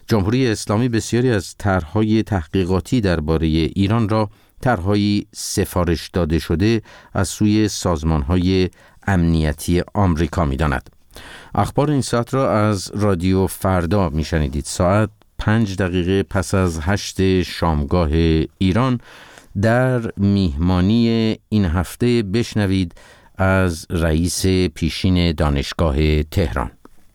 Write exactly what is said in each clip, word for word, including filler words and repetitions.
جمهوری اسلامی بسیاری از طرح‌های تحقیقاتی درباره ایران را طرح‌های سفارش داده شده از سوی سازمان‌های امنیتی آمریکا می‌داند. اخبار این ساعت را از رادیو فردا می‌شنیدید. ساعت پنج دقیقه پس از هشت شامگاه ایران در میهمانی این هفته بشنوید از رئیس پیشین دانشگاه تهران.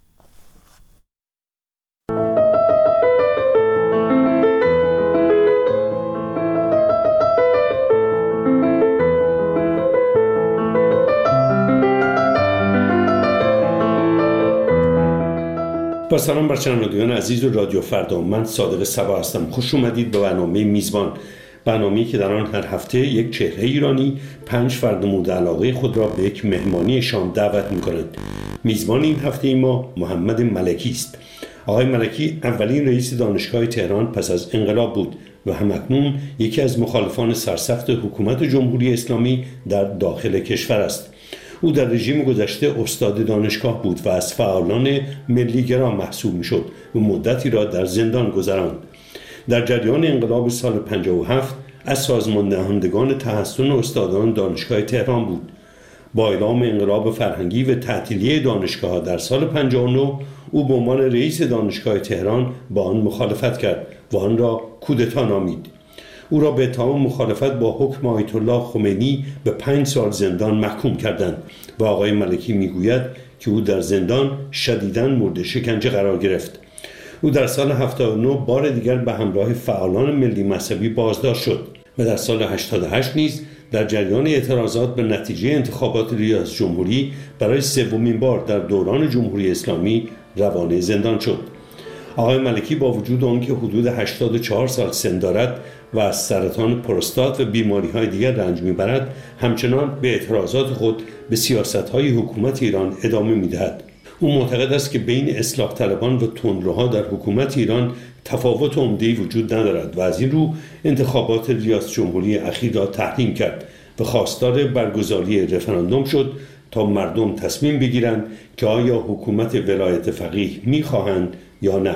با سلام بر شنوندگان عزیز و رادیو فردا، من صادق صبا هستم. خوش اومدید به برنامه میزبان، برنامه‌ای که در آن هر هفته یک چهره ایرانی پنج فرد مورد علاقه خود را به یک مهمانی شام دعوت می‌کنند. میزبان این هفته ما محمد ملکی است. آقای ملکی اولین رئیس دانشگاه تهران پس از انقلاب بود و همکنون یکی از مخالفان سرسخت حکومت جمهوری اسلامی در داخل کشور است. او در رژیم گذشته استاد دانشگاه بود و از فعالان ملی‌گرا محسوب می‌شد و مدتی را در زندان گذراند. در جریان انقلاب سال پنجاه و هفت از سازمان دهندگان تحسن استادان دانشگاه تهران بود. با اعلام انقلاب فرهنگی و تعطیلی دانشگاه در سال پنجاه و نه او به عنوان رئیس دانشگاه تهران با آن مخالفت کرد و آن را کودتا نامید. او را به اتهام مخالفت با حکم آیت الله خمینی به پنج سال زندان محکوم کردند و آقای ملکی میگوید که او در زندان شدیداً مورد شکنجه قرار گرفت. او در سال هفتاد و نه بار دیگر به همراه فعالان ملی مذهبی بازداشت شد و در سال هشتاد و هشت نیز در جریان اعتراضات به نتیجه انتخابات ریاست جمهوری برای سومین بار در دوران جمهوری اسلامی روانه زندان شد. آقای ملکی با وجود آنکه حدود هشتاد و چهار سال سن دارد و از سرطان پروستات و بیماری‌های دیگر رنج می‌برد، همچنان به اعتراضات خود به سیاست‌های حکومت ایران ادامه می‌دهد. او معتقد است که بین اصلاح طلبان و تندروها در حکومت ایران تفاوت عمده‌ای وجود ندارد و از این رو انتخابات ریاست جمهوری اخیر را تحریم کرد و خواستار برگزاری رفراندوم شد تا مردم تصمیم بگیرند که آیا حکومت ولایت فقیه می‌خواهند یا نه.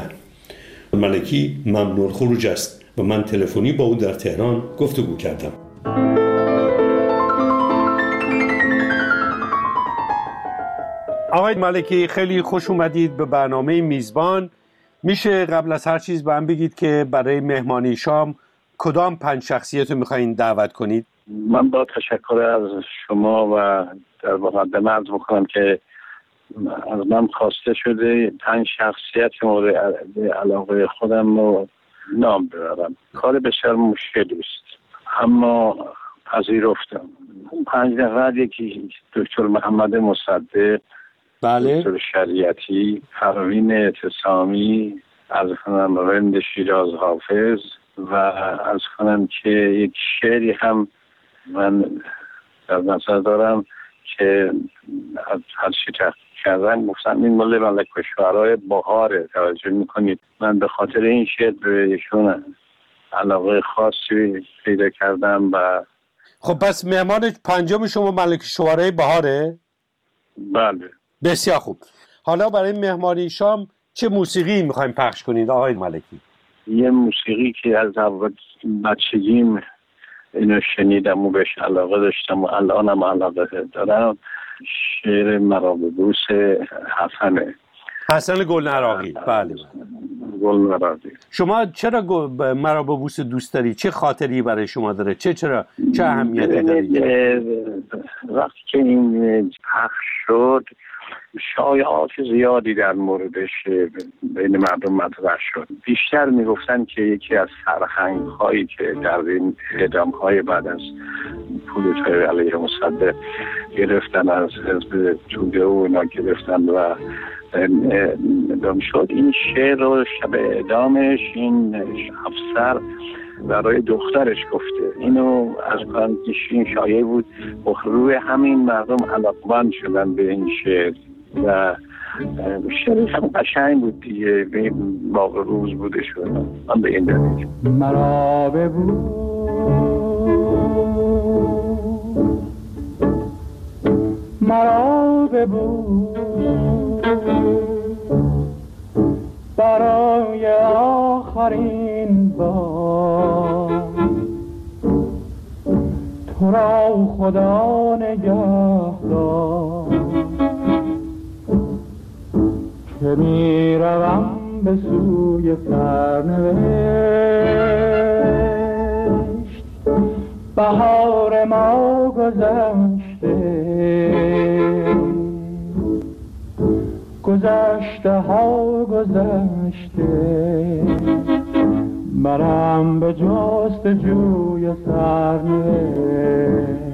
ملکی ممنوع خروج است و من تلفنی با او در تهران گفتگو کردم. آقای ملکی خیلی خوش اومدید به برنامه میزبان. میشه قبل از هر چیز به من بگید که برای مهمانی شام کدام پنج شخصیت رو میخواین دعوت کنید؟ من با تشکر از شما و در مقدمه عرض میکنم که از من خواسته شده پنج شخصیت مورد علاقه خودم رو نام ببرم. کار بسیار مشکلی است اما پذیرفتم. پنج نفر، یکی دکتر محمد مصدق، بله، دکتر شریعتی، پروین اعتصامی، از کنم رند شیراز حافظ و از کنم که یک شعری هم من در نظر دارم که از هر چی تحقیق کردن گفتن این مال ملک و شعرهای بهاره. توجه میکنید من به خاطر این شعر به ایشون علاقه خاصی پیدا کردم. و خب پس مهمان پنجم شما ملک شعرهای بهاره؟ بله. بسیار خوب. حالا برای مهمانی شام چه موسیقی میخوایم پخش کنید آقای ملکی؟ یه موسیقی که از بچگیم اینو شنیدم و بهش علاقه داشتم و الانم علاقه دارم. شعر مرا به بوس حسنه حسن گلنراقی. بله گلنراقی. شما چرا مرا به بوس دوست داری؟ چه خاطری برای شما داره؟ چه چرا چه اهمیتی داره؟ وقتی که این پخش شد شایعات زیادی در موردش بین مردم مطرح شد. بیشتر میگفتن که یکی از فرهنگ هایی که در این اعدام های بعد از کودتای علیه مصدق گرفتن از حزب توده و اینا گرفتن و اعدام شد، این شعر رو شب اعدامش این افسر برای دخترش گفته. اینو از کانتیشین شایع بود و روی همین مردم علاقمند شدن به این شعر و شعر هم قشنگ بود دیگه، به باقی روز بوده شد. من به این دلیل مرا ببو مرا ببو برای آخرین بار تو را خدا نگهدار که می روم به سوی سرنوشت. بهار ما گذشته گذشته ها گذشته منم به جست جوی سرنوشت.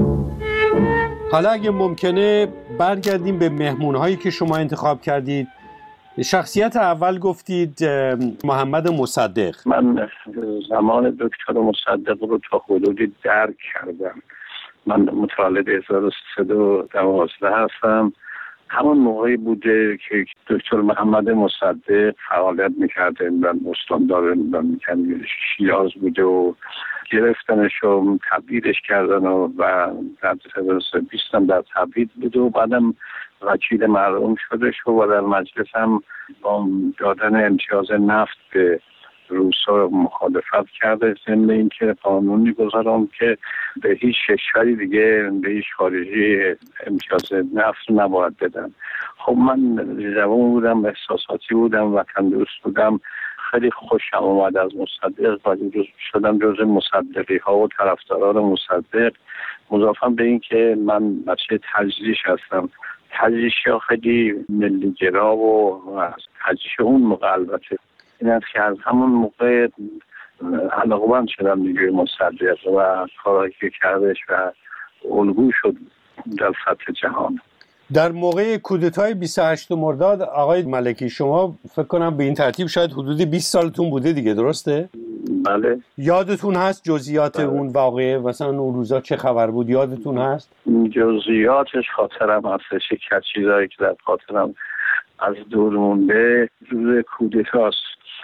حالا اگه ممکنه برگردیم به مهمونهایی که شما انتخاب کردید. شخصیت اول گفتید محمد مصدق. من زمان دکتر مصدق رو تا حدودی درک کردم. من متولد هزار و سیصد و دوازده هستم. همون موقعی بوده که دکتر محمد مصدق فعالیت میکرده و استاندار میکنه شیراز بوده و گرفتنش و تبعیدش کردن و, و در بیست هم در تبعید بوده و بعدم وکیل مرحوم شده شد و در مجلس هم با دادن امتیاز نفت به روسا مخالفت کرده، ضمن اینکه قانونی گذارم که به هیچ کشوری دیگه به هیچ خارجی امتیاز نفت نباید بدن. خب من جوان بودم، احساساتی بودم و تندرست بودم، خیلی خوشم اومد از مصدق و جز شدم جز مصدقی ها و طرفداران مصدق. مضافاً به این که من بچه تجریش هستم. تجریشی ها خیلی ملی گرا و تجریش اون موقع البته این است که از همون موقع علاقه‌مند شدم دیگه مصدق و کارهایی که کردش و الگو شد در سطح جهان. در موقع کودتای بیست و هشتم مرداد آقای ملکی شما فکر کنم به این ترتیب شاید حدود بیست سالتون بوده دیگه، درسته؟ بله. یادتون هست جزئیات بله. اون واقعه مثلا اون روزا چه خبر بود یادتون هست؟ جزئیاتش خاطرم هستش، یک از چیزایی که در خاطرم از دور مونده روز کودتاست.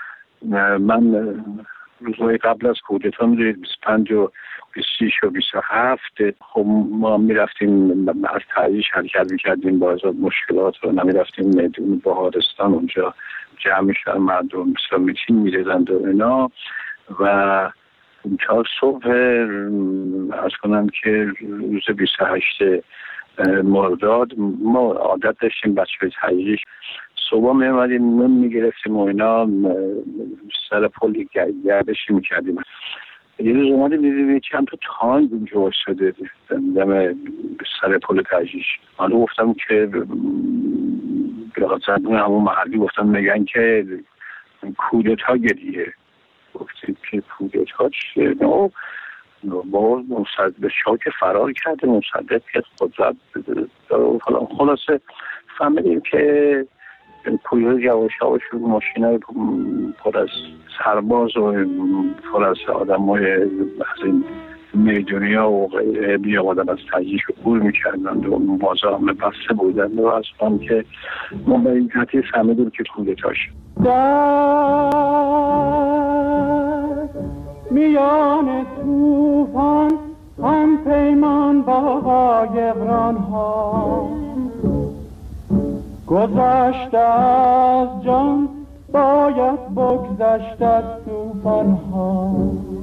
من روزهای قبل از کودتا میدونید بیست و پنج و بیست و شش و بیست و هفت خب ما میرفتیم از تحریش حرکت میکردیم با ازاد مشکلات و نمیرفتیم میدون بهارستان اونجا جمع میشدن مردم مثلا میتین میریزند و اینا و تا صبح از کنم که روز بیست و هشتم مرداد ما عادت داشتیم بچه های تحریش صبح میمدیم نون میگرفتیم و اینا سر پل گردشی میکردیم. یه روز اومدیم دیدیم چند تا تانک اونجا وایساده دم سر پل تجریش. حالا گفتم که بلاغتزدون همون محلی گفتم میگن که کودتا گریه. گفتیم که کودتا چیه؟ نه با مصدق شاک فرار کرده، مصدق که قدرت فلان. خلاصه فهمیدیم که پویه یواش یواش رو ماشینای پر از سرباز و پر از آدمای از این میدونی ها و غیره می آمدن از تجریش عبور میکردند و بازار همه بسته بودند و از هم که ما به این تحتیل فهمیدیم که کودتاش میان توفان هم پیمان با قایقران ها گذشته از جان باید بگذشت از توفان ها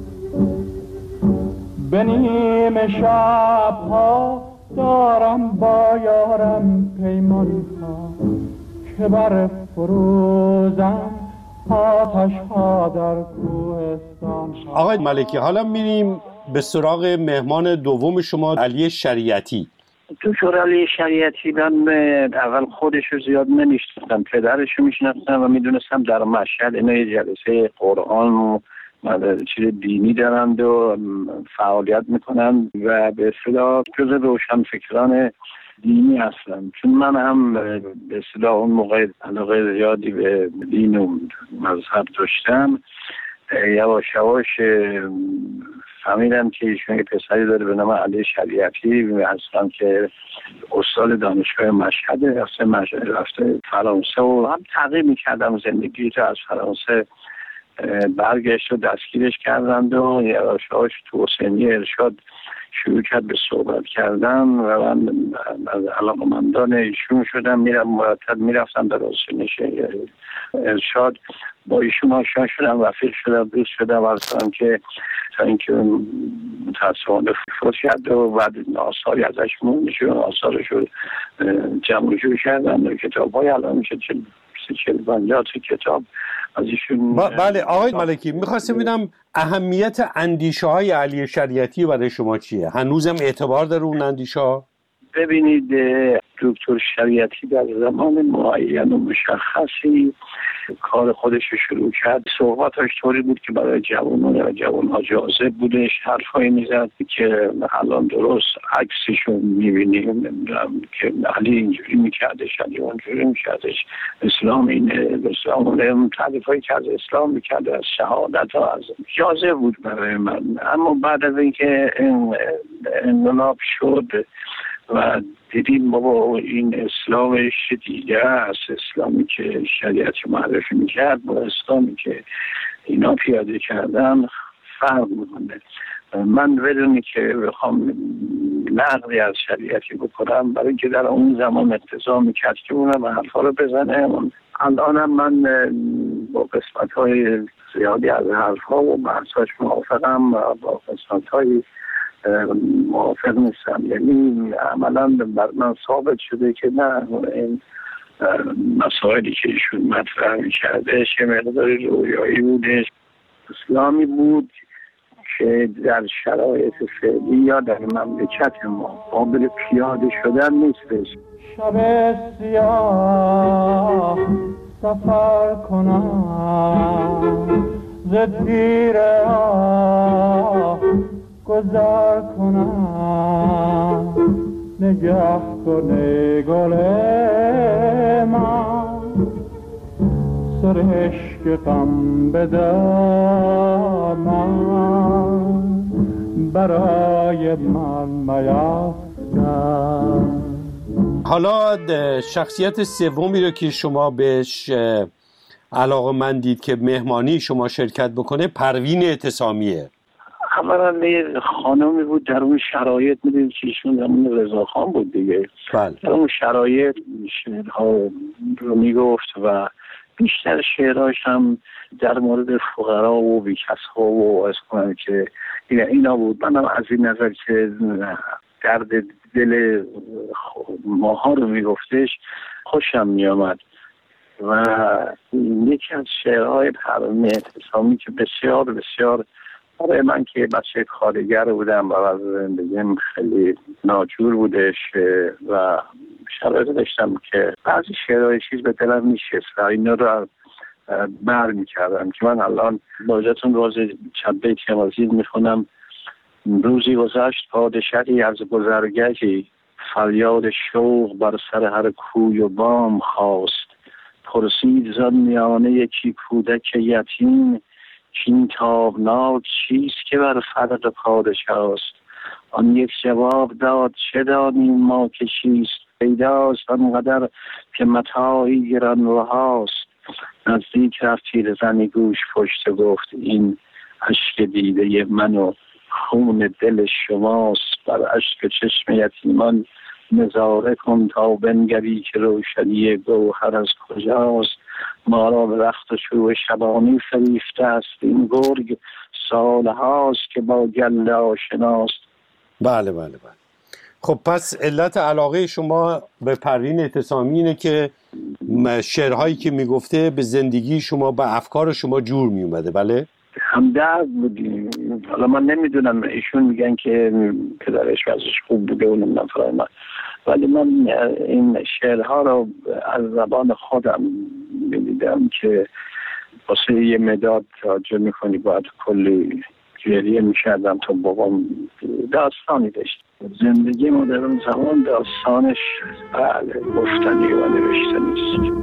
به نیم شب ها دارم با یارم پیمان ها که بر فروزم آتش ها در کوهستان ها. آقای ملکی حالا میریم به سراغ مهمان دوم شما علی شریعتی. دکتر علی شریعتی من اول خودش رو زیاد نمیشناختم، پدرش رو میشناختم و میدونستم در مشهد اینا یه جلسه قرآن و چیز دینی دارند و فعالیت میکنن و به اصطلاح جز روشنفکران دینی هستم. چون من هم به اصطلاح اون موقع علاقه زیادی به دین و مذهب داشتم، یواش یواش فهمیدم که ایشون یه پسری داره به نام علی شریعتی هستم که استاد دانشگاه مشهد رفته مشهد رفته فرانسه و هم تغییر میکردم زندگی تو از فرانسه برگشت و دستگیرش کردند و یواشاش تو حسینی ارشاد شروع کرد به صحبت کردن و من از علاقمندان ایشون شدم. میرم مرتب میرفتم در حسینی ارشاد، با ایشون آشنا شدم، رفیق شدم، دوست شدم، اصلا که تا اینکه متاسفانه فوت کرد و بعد آثاری ازش مون میشه، آثارش رو جمع جور کردن و کتاب های الان میشه چل چل پنجاه کتاب از ایشون. بله آقای ملکی، میخواستم ببینم اهمیت اندیشه های علی شریعتی برای شما چیه؟ هنوزم اعتبار داره اون اندیشه ها؟ ببینید دکتر شریعتی در زمان معین و مشخصی کار خودش رو شروع کرد. صحبتاش طوری بود که برای جوانان و جوانها جاذب بودش، حرفایی میزد که الان درست عکسشون میبینیم که علی اینجوری میکردش، علی اونجوری میکردش، اسلام اینه، اسلام اونه، تعریفایی که از اسلام میکرده، از شهادت ها، از جاذب بود برای من. اما بعد از اینکه انقلاب شد و دیدیم بابا این اسلامش دیگه است، اسلامی که شریعت معرفی میکرد با اسلامی که اینا پیاده کردن فرق میکنه. من بدونی که بخوام نقدی از شریعتی بکنم، برای که در اون زمان اقتضا میکرد که اونم حرفا رو بزنه. الانم من با قسمت های زیادی از حرفا و بحثاش موافقم، با قسمت های موافق نیستم. یعنی عملا بر من ثابت شده که نه، این مسائلی که ایشون مطرح می‌کرده چه مقداری رویایی بودش، اسلامی بود که در شرایط فعلی یا در مملکت ما قابل پیاده شدن نیستش. شب سیاه سفر کنم ز تیر آه گذر کنم، نگه کنه گل من سرشک غم بدم، برای من میافکن. حالا شخصیت سومی رو که شما بهش علاقه‌مندید که مهمانی شما شرکت بکنه پروین اعتصامیه. اولا یه خانمی بود در اون شرایط، میدونید که ایشون زمان رضاخان بود دیگه، بله. در اون شرایط شعرها رو میگفت و بیشتر شعرهاش هم در مورد فقرا و بیکس‌ها و از کنم که اینا بود. منم از این نظر که درد دل ماها رو میگفتش خوشم میامد و یکی از شعرهای پروین اعتصامی که بسیار بسیار برای من که بچه کارگر بودم و از زندگیم خیلی ناجور بودش و شرایط داشتم که بعضی شعرهای چیز به دلم میشست و اینا رو بر میکردم که من الان باجتون روز چند بیتی مزید میخونم. روزی گذشت پادشاهی از گذرگهی، فریاد شوق بر سر هر کوی و بام خواست. پرسید زن میانه یکی کودک یتیم، چین تابناک چیست که بر فرق پادشاه است؟ آن یک جواب داد چه دانیم ما که چیست؟ پیداست آنقدر که متاعی گرانبهاست. نزدیک رفت پیرزنی گوش پشت گفت این اشک دیده من و خون دل شماست. بر اشک چشم یتیمان نظاره کن تا بنگری که روشنی گوهر از کجاست. ما را به رخت و شروع شبانی فریفته است، این گرگ سال هاست که با گله آشناست. بله بله بله. خب پس علت علاقه شما به پروین اعتصامی اینه که شعرهایی که میگفته به زندگی شما، به افکار شما جور میومده. بله همدرد بودیم. حالا من نمیدونم، ایشون میگن که پدرش وضعش خوب بوده و نمیدونم فرای من، ولی من این شعرها رو از زبان خودم میدیدم که واسه یه مداد ترجمه میکنی باید کلی گریه میکردم تا بابام داستانی داشت. زندگی ما در اون زمان داستانش بله گفتنی و نوشتنی است.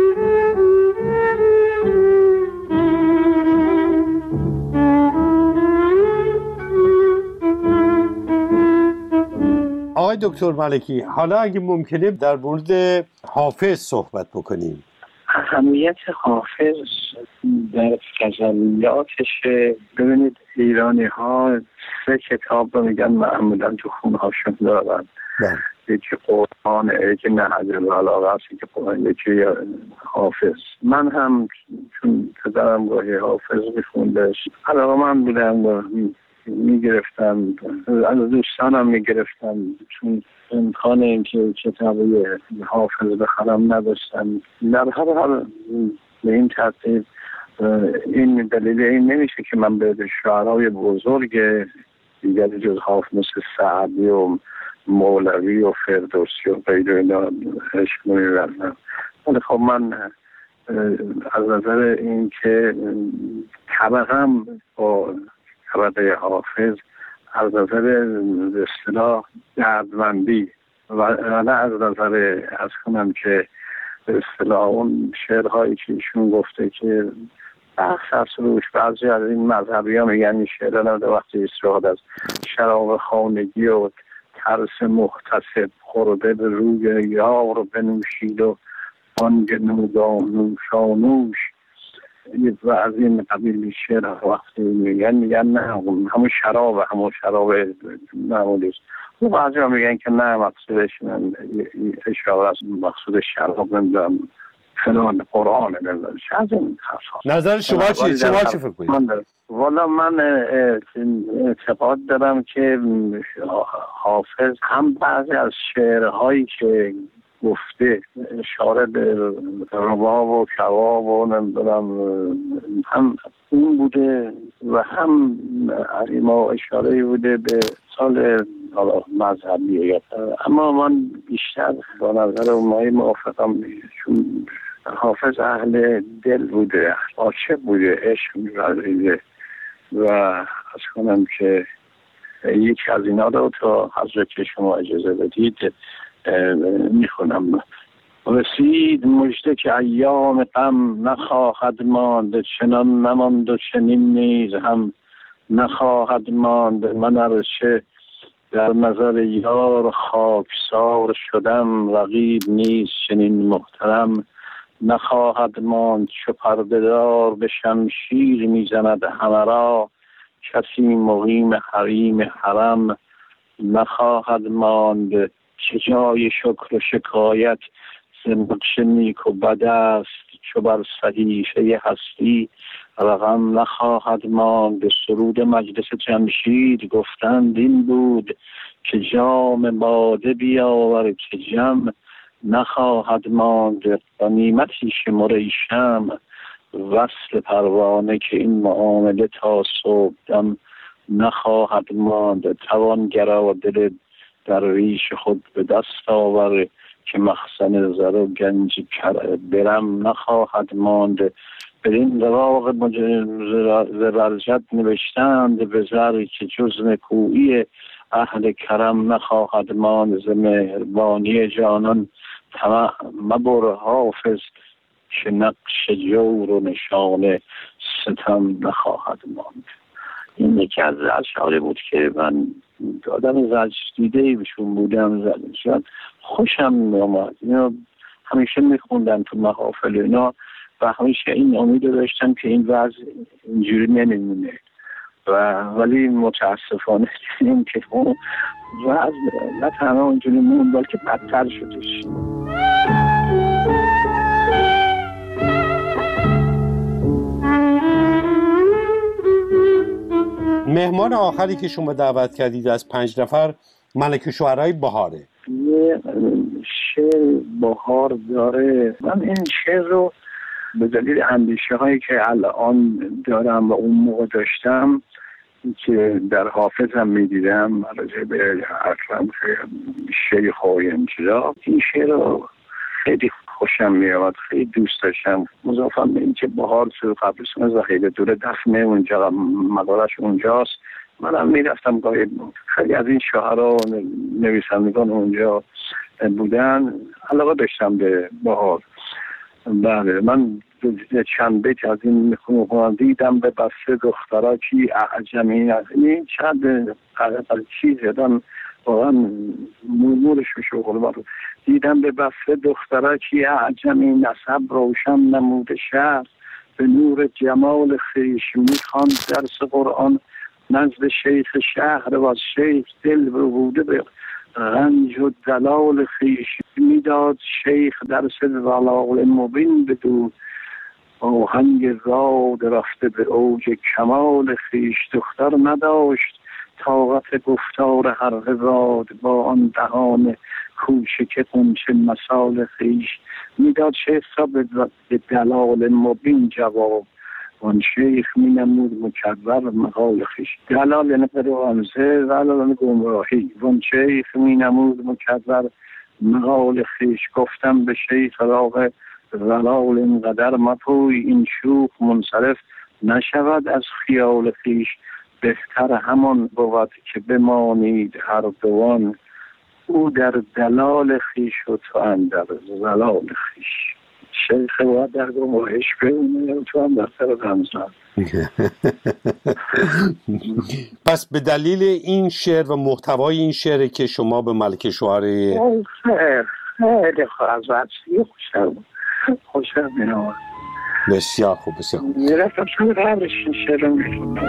آقای دکتر ملکی، حالا اگه ممکنه در مورد حافظ صحبت بکنیم. اهمیت حافظ در غزلیاتش ببینید ایرانی ها سه کتاب رو میگن معمولا تو خونه هاشون دارن. یکی قرآن، یکی نهج البلاغه است، یکی قرآن، یکی حافظ. من هم چون پدرم گاهی حافظ میخوندش علاقه من بودم میگرفتم، از دوستانم میگرفتم چون امکان اینکه کتابی حافظ بخرم نداشتم. در هر حال به این ترتیب این دلیل این نمیشه که من به شعرهای بزرگ دیگری جز حافظ مثل سعدی و مولوی و فردوسی و غیره اینا عشق نمی‌ورزم. ولی خب من از نظر این که طبقم با طبقه حافظ از نظر به اصطلاح دردمندی و نه از نظر از کنم که به اصطلاح اون شعرهایی که ایشون گفته که بحث هست روش. بعضی از این مذهبی ها میگن این شعر نمیده وقتی استفاده از شراب خانگی و ترس محتسب خورده به روی یار و بنوشید و بانگ نوشانوش و از این قبیل شعر وقتی میگن میگن نه همون شراب همون شراب معمولیست. و بعضی ها میگن که نه مقصودش اشاره از مقصود شراب نمیدونم فلان قرآن نمیدونم. از این نظر شما چیه؟ شما چی فکر کنید؟ والا من اعتقاد دارم که حافظ هم بعضی از شعرهایی که گفته اشاره به رباب و کباب و نمیدونم هم اون بوده و هم ما اشاره بوده به سال مذهبی. اما من بیشتر با نظر اونایی موافقم چون حافظ اهل دل بوده، عاشق بوده، عشق می‌ورزیده و از کنم که یکی از اینا رو تا حضرت شما اجازه بدید میخونم. رسید مژده که ایام غم نخواهد ماند، چنان نماند و چنین نیز هم نخواهد ماند. من ارچه در نظر یار خاکسار شدم، رقیب نیز چنین محترم نخواهد ماند. چو پرده دار به شمشیر میزند همه را، کسی مقیم حریم حرم نخواهد ماند. چه جای شکر و شکایت ز نقش نیک و بد است، چو بر صحیفه هستی رقم نخواهد ماند. سرود مجلس جمشید گفتند این بود، که جام باده بیاور که جم نخواهد ماند. غنیمتی شمر ای شمع وصل پروانه، که این معامله تا صبحدم نخواهد ماند. توانگرا دل درویش خود به دست آور، که مخزن زر و گنج برم نخواهد ماند. بدین رواق زبرجد نوشتند به زر، که جز نکویی اهل کرم نخواهد ماند. ز مهربانی جانان طمع مبر حافظ، که نقش جور و نشان ستم نخواهد ماند. این یکی از اشعاری بود که من آدم زجر دیده بهشون بودم، شاید خوشم میامد. اینا همیشه میخوندم تو محافل اینا و همیشه این امید داشتم که این وضع اینجوری نمیمونه و ولی متاسفانه دیدیم که اون وضع نه تنها اینجوری مون بلکه بدتر شدش. مهمان آخری که شما دعوت کردید از پنج نفر ملکه شعرهای بهاره. یه شعر بهار داره. من این شعر رو به دلیل اندیشه هایی که الان دارم و اون موقع داشتم که در حافظم میدیدم راجع به اکرم شیخ و این چیزا، این شعر رو خیلی خوشم میاد، خیلی دوست داشتم. مضافاً به این که بهار تو قبرستان زهیر دوره دفنه اونجا مقالش اونجاست. منم میرفتم گاهی، خیلی از این شاعرها نویسندگان اونجا بودن، علاقه داشتم به بهار. بله من چند بیت از این میخونم. دیدم به بسته دخترها کی اعجمی از این چند چیز یادم واقعا مرمورش میشه قلبا. دیدم به بسته دخترها کی اعجمی، نسب روشن نموده شهر، به نور جمال خویش میخواند درس قرآن نزد شیخ شهر و از شیخ دل ربوده به رنج و دلال خویش میداد شیخ درس ضلال مبین بدو آهنگ راد رفته به اوج کمال خویش دختر نداشت طاقت گفتار هر راد با آن دهان کوچک قنچه مثال خویش میداد شیخ را به دلال مبین جواب وان شیخ می نمود مکرر مقال خویش. دلال یعنی قرآنزه دلال یعنی گمراهی. وان شیخ می نمود مکرر مقال خویش گفتم به شیخ راه ضلال اینقدر مپوی این شوخ منصرف نشود از خیال خویش بهتر همان بود که بمانید هر دوان او در دلال خویش و تو اندر ضلال خویش. شیخ باید در گمراهش بمونه و تو هم در سر غمزن. پس به دلیل این شعر و محتوای این شعر که شما به ملکه شعر خیر خیلی خواه خوشم خوشم می‌آمد. بسیار خوب بسیار خوب. میرفتم شما قبلش این شعر رو می‌خوندم.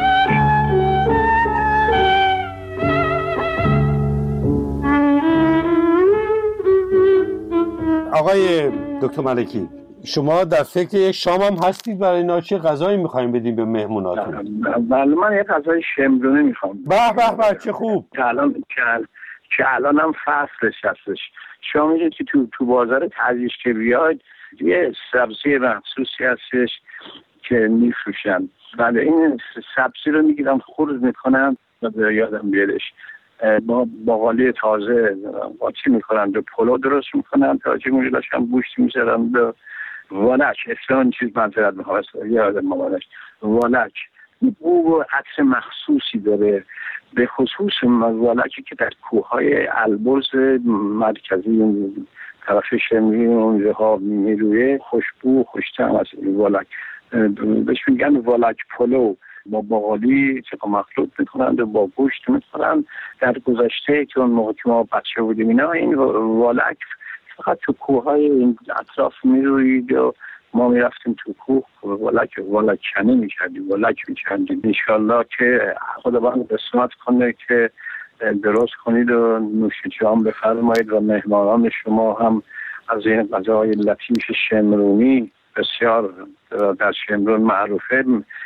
آقای دکتر ملکی شما در فکر یک شام هم هستید برای اینا؟ چه غذایی می‌خوایم بدیم به مهموناتون؟ بله من یک غذای شمرونه می‌خوام. به به به چه خوب. که الان که الان هم فصلش هستش. شما می‌گید که تو تو بازار تعزیش که بیاید یه سبزی مخصوصی هستش که می‌فروشن. بعد این سبزی رو می‌گیرم خرد می‌کنم و یادم بیادش با باقالی تازه قاطی میکنن به پلو درست میکنن تاجی موجودش هم گوشت میذارن به والک اصلا چیز منطقت میخوام یادم مامانش والک او عکس مخصوصی داره به خصوص والکی که در کوههای البرز مرکزی طرف شمری اونجاها میرویه خوشبو خوشتم از والک بهش میگن والک پلو با باقالی چقدر مخلوط میکنند و با گوشت میکنند. در گذشته که اون موقع که ما بچه بودیم اینا این والک فقط تو کوههای این اطراف میروید و ما میرفتیم تو کوه والک والک کنی میکردیم والک میکردیم. انشالله که خداوند قسمت کنه که درست کنید و نوش جان بفرمایید و مهمانان شما هم از این غذای لطیف شمرونی بسیار در شمرون معروفه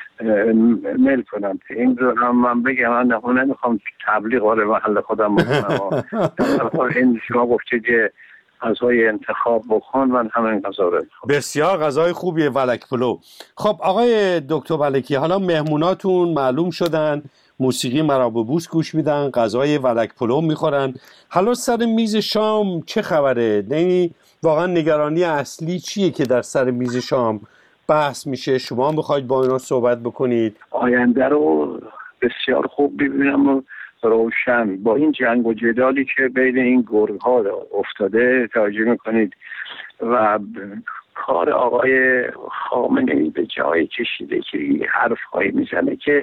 میل کنم. این رو هم من بگم من نمیخوام تبلیغ وارد محل خودم بکنم. این شما گفتید که غذای انتخاب بکن من همین غذا رو انتخاب. بسیار غذای خوبیه ولک پلو. خب آقای دکتر ملکی حالا مهموناتون معلوم شدن موسیقی مرابوبوس گوش میدن غذای ولک پلو میخورن. حالا سر میز شام چه خبره؟ یعنی واقعا نگرانی اصلی چیه که در سر میز شام بحث میشه؟ شما میخواید با اینا صحبت بکنید؟ آینده رو بسیار خوب ببینم و روشن با این جنگ و جدالی که بین این گرگ ها افتاده توجه میکنید و کار آقای خامنه‌ای به جای کشیده که حرف هایی میزنه که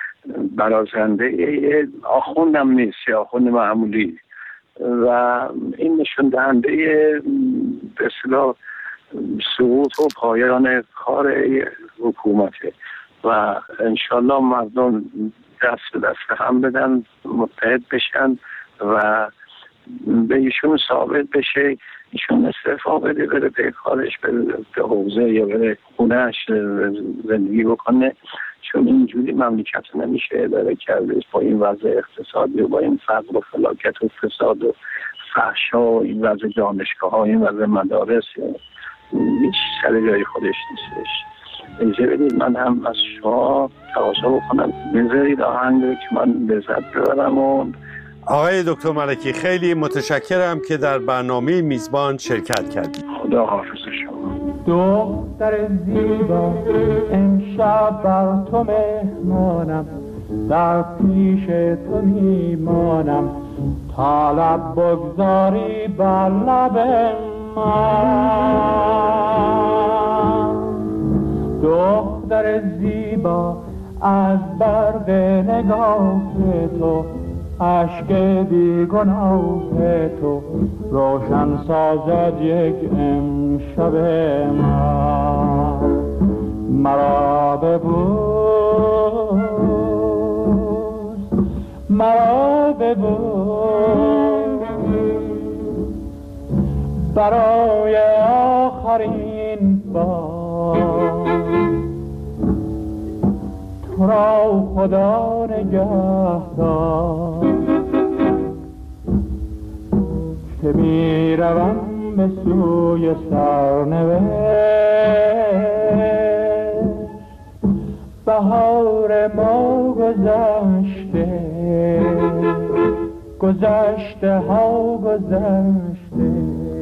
برازنده آخوندم نیست یا آخوند معمولی و این نشون دهنده به اصطلاح سقوط و پایان کار حکومته و انشالله مردم دست به دست هم بدن متحد بشن و به ایشون ثابت بشه ایشون استعفا بده بره به کارش به حوزه یا بره خونهش زندگی بکنه چون اینجوری مملکت نمیشه اداره کرده با این وضع اقتصادی و با این فقر و فلاکت و فساد و فحشا و این وضع دانشگاه ها این وضع مدارس هیچ سر جای خودش نیستش. اینجا بدید من هم از شما تقاضا بکنم بذارید آهنگ رو که من لذت ببرم. و آقای دکتر ملکی خیلی متشکرم که در برنامه میزبان شرکت کردید. خدا حافظ شما. دختر زیبا امشب بر تو مهمانم در پیش تو میمانم تا لب بگذاری بر لب من. دختر زیبا از برق نگاه تو عشق بیگناه تو روشن سازد یک امشب من. مرا ببوس، مرا ببوس برای آخرین بار. تو را خدا نگهدار که می روم به سوی سرنوشت. بهار ما گذشته، گذشته ها گذشته.